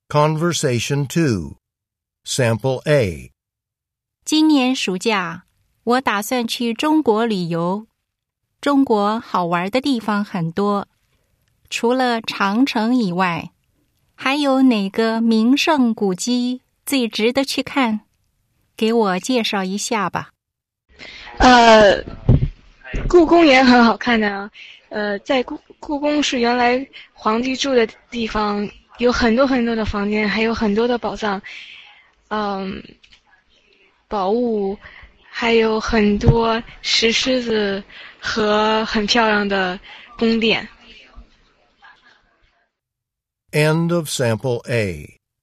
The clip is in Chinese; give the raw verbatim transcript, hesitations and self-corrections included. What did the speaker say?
Conversation two. Sample A. 今年暑假，我打算去中国旅游。中国好玩的地方很多，除了长城以外，还有哪个名胜古迹最值得去看？给我介绍一下吧。 呃，故宫也很好看的。呃，在故故宫是原来皇帝住的地方，有很多很多的房间，还有很多的宝藏，嗯，宝物，还有很多石狮子和很漂亮的宫殿。 End of Sample A.